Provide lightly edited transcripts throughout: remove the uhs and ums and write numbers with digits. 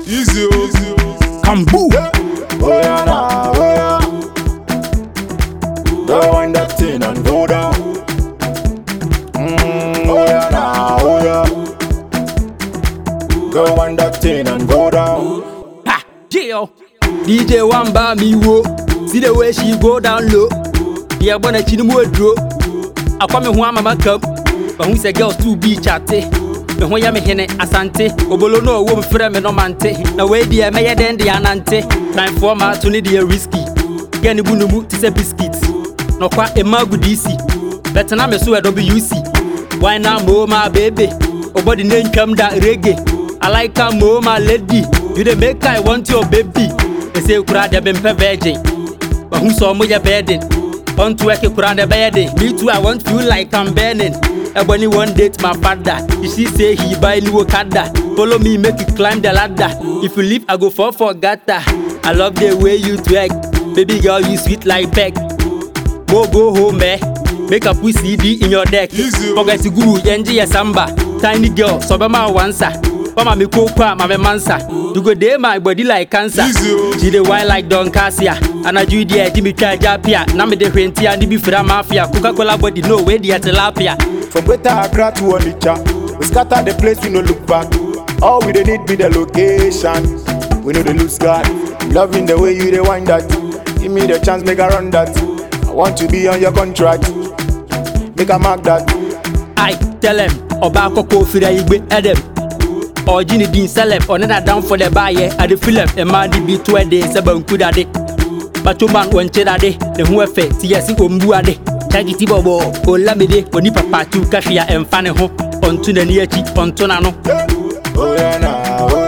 Easy, Kambu. Oh yeah, nah, oh yeah. Go wind that thing and go down. Oh yeah, nah, oh yeah. Go wind that thing and go down. Ha, Gio. DJ Wamba me wo. See the way she go down low. Yeah, bona chinimu edro. Akwa me ho amama kam. But who say girls to be chatty. Me ho ya me hene asante. Obolo no wo me frɛ me no mante. Na we dia me ye den dia nante. Time for ma to need risky. Gani bunumu ti say biscuits. No kwa emagu DC. Better na me so WC. Why now mo my baby? Obody name come that reggae. I like her mo my lady. You the make I want your baby. They say kura de bempe virgin. But who saw me your bedding? On to work kura de bedding. Me too, I want feel like I'm burning. Everybody one date my father. She say he buy new Okada. Follow me, make you climb the ladder. If you leave, I go fall for gata. I love the way you twerk. Baby girl, you sweet like peck. Go home, eh? Make a pussy CD in your deck. Forget to guru, yenji ya samba. Tiny girl, sobema wansa. Mama me kokwa, mama mansa. You go day my body like cancer. She the wine like Don Cassia. And I do the Jimmy Chajapia. Now me the renti and the beef mafia. Coca-Cola body no way the tilapia. From Greater Accra to Onitsha, we scatter the place, we no look back. All we dey need be the location. We know the lose God. Loving the way you dey wind that. Give me the chance, make I run that. I want to be on your contract. Make I mark that. I tell him, Oba Koko Fira Igbe Edem. Or Ginny Dean Celeb, or Nana down for the buyer at the Philip, and Mandy be 2 days, 7 kudade. But your man went chedade, the who effect, yes, Umbuade. Chagiti Bobo, or Lamide, or Nipa to Kashia and Fanny Ho, on to the near cheap on Tonano. Oh yeah, nah, oh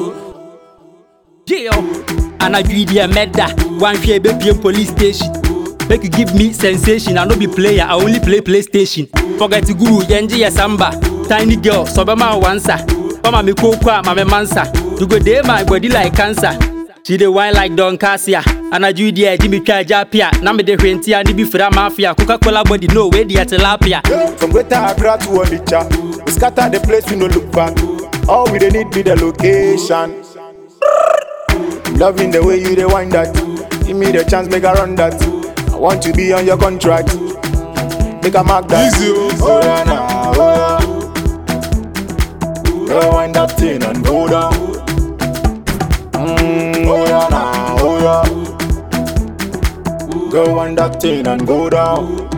yeah. Gio, and I do the Medda, one share baby police station. Make you give me sensation, I no be player, I only play PlayStation. Forget to guru, Yenji ya samba. Tiny girl, sobema wansa. Mama me kokwa, mama mansa. You go day my body like cancer. She the wine like Don Cassia. And I do the Jimmy Chajapia. Now me the renti and the beef mafia. Coca-Cola body no way the tilapia. From Greater Accra to Onitsha, we scatter the place, we no look back. All we dey need be the location. Loving the way you dey wind that. Give me the chance, make I run that. I want to be on your contract. Make I mark that. Oh yeah, nah, oh yeah. Go wind that thing and go down. Oh yeah, nah, oh yeah. Go wind that thing and go down.